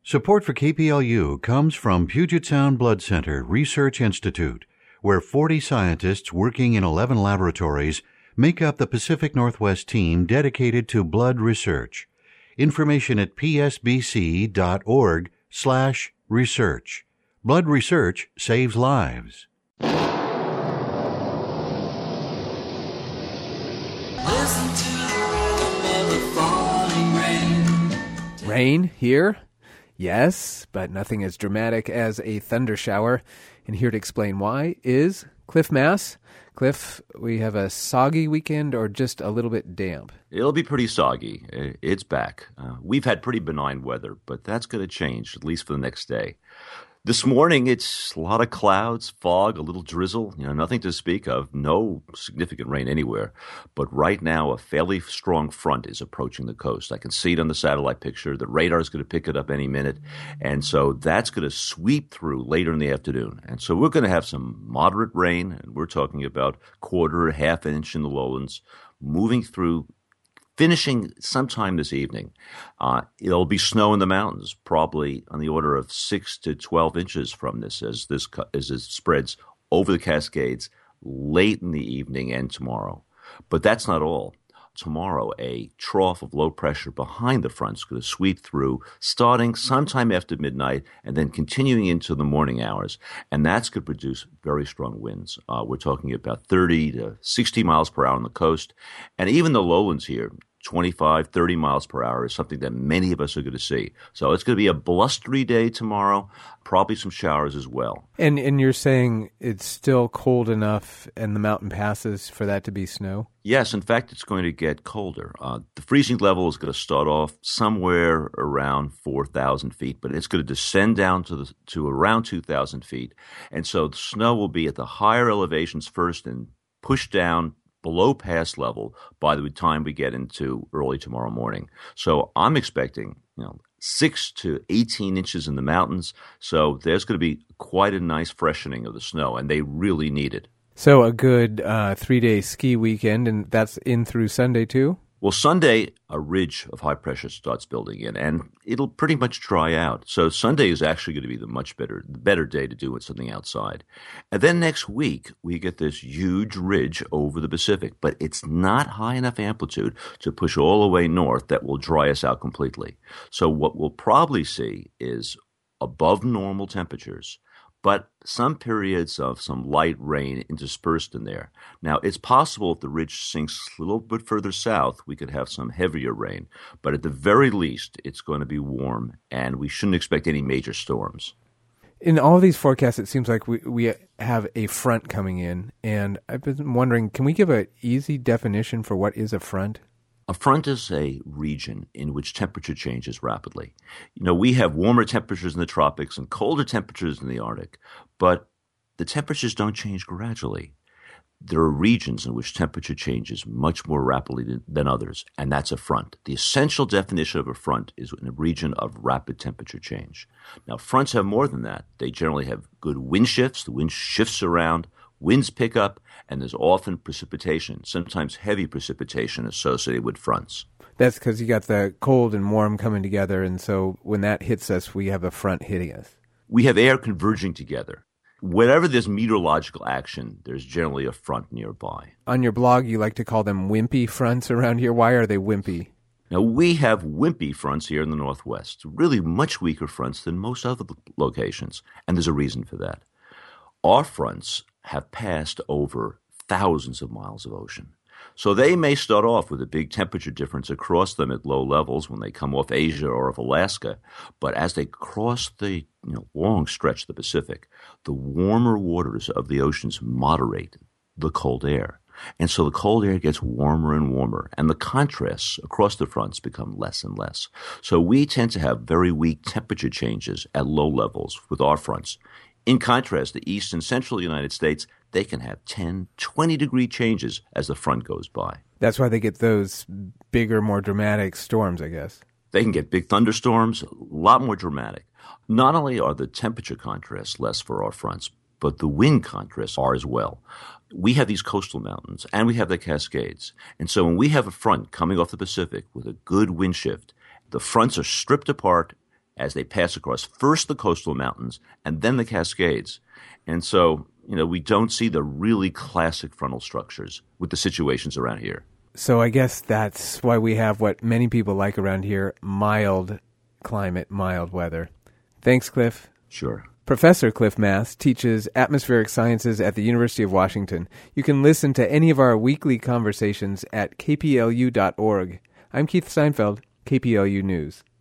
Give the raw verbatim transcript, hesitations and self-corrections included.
Support for K P L U comes from Puget Sound Blood Center Research Institute, where forty scientists working in eleven laboratories make up the Pacific Northwest team dedicated to blood research. Information at psbc.org slash research. Blood research saves lives. Listen to the rhythm of the falling rain. Rain here? Yes, but nothing as dramatic as a thunder shower. And here to explain why is Cliff Mass. Cliff, we have a soggy weekend or just a little bit damp? It'll be pretty soggy. It's back. Uh, we've had pretty benign weather, but that's going to change, at least for the next day. This morning, it's a lot of clouds, fog, a little drizzle, you know, nothing to speak of, no significant rain anywhere. But right now, a fairly strong front is approaching the coast. I can see it on the satellite picture. The radar is going to pick it up any minute. And so that's going to sweep through later in the afternoon. And so we're going to have some moderate rain, and we're talking about quarter, half inch in the lowlands, moving through, finishing sometime this evening. Uh, it'll be snow in the mountains, probably on the order of six to twelve inches from this as this as it spreads over the Cascades late in the evening and tomorrow. But that's not all. Tomorrow, a trough of low pressure behind the front is going to sweep through, starting sometime after midnight and then continuing into the morning hours. And that's going to produce very strong winds. Uh, we're talking about thirty to sixty miles per hour on the coast. And even the lowlands here, twenty-five, thirty miles per hour is something that many of us are going to see. So it's going to be a blustery day tomorrow, probably some showers as well. And and you're saying it's still cold enough in the mountain passes for that to be snow? Yes, in fact, it's going to get colder. Uh, the freezing level is going to start off somewhere around four thousand feet, but it's going to descend down to the, to around two thousand feet. And so the snow will be at the higher elevations first and push down below pass level by the time we get into early tomorrow morning. So I'm expecting, you know, six to eighteen inches in the mountains. So there's going to be quite a nice freshening of the snow, and they really need it. So a good uh, three-day ski weekend, and that's in through Sunday too? Well, Sunday, a ridge of high pressure starts building in, and it'll pretty much dry out. So Sunday is actually going to be the much better, the better day to do something outside. And then next week, we get this huge ridge over the Pacific, but it's not high enough amplitude to push all the way north that will dry us out completely. So what we'll probably see is above normal temperatures, but some periods of some light rain interspersed in there. Now, it's possible if the ridge sinks a little bit further south, we could have some heavier rain. But at the very least, it's going to be warm, and we shouldn't expect any major storms. In all of these forecasts, it seems like we, we have a front coming in, and I've been wondering, can we give an easy definition for what is a front? A front is a region in which temperature changes rapidly. You know, we have warmer temperatures in the tropics and colder temperatures in the Arctic, but the temperatures don't change gradually. There are regions in which temperature changes much more rapidly than, than others, and that's a front. The essential definition of a front is in a region of rapid temperature change. Now, fronts have more than that. They generally have good wind shifts. The wind shifts around. Winds pick up, and there's often precipitation, sometimes heavy precipitation associated with fronts. That's because you got the cold and warm coming together, and so when that hits us, we have a front hitting us. We have air converging together. Whenever there's meteorological action, there's generally a front nearby. On your blog, you like to call them wimpy fronts around here. Why are they wimpy? Now, we have wimpy fronts here in the Northwest, really much weaker fronts than most other locations, and there's a reason for that. Our fronts have passed over thousands of miles of ocean. So they may start off with a big temperature difference across them at low levels when they come off Asia or off Alaska. But as they cross the you know, long stretch of the Pacific, the warmer waters of the oceans moderate the cold air. And so the cold air gets warmer and warmer, and the contrasts across the fronts become less and less. So we tend to have very weak temperature changes at low levels with our fronts. In contrast, the east and central United States, they can have ten, twenty degree changes as the front goes by. That's why they get those bigger, more dramatic storms, I guess. They can get big thunderstorms, a lot more dramatic. Not only are the temperature contrasts less for our fronts, but the wind contrasts are as well. We have these coastal mountains, and we have the Cascades. And so when we have a front coming off the Pacific with a good wind shift, the fronts are stripped apart, as they pass across first the coastal mountains and then the Cascades. And so, you know, we don't see the really classic frontal structures with the situations around here. So I guess that's why we have what many people like around here, mild climate, mild weather. Thanks, Cliff. Sure. Professor Cliff Mass teaches atmospheric sciences at the University of Washington. You can listen to any of our weekly conversations at k p l u dot org. I'm Keith Steinfeld, K P L U News.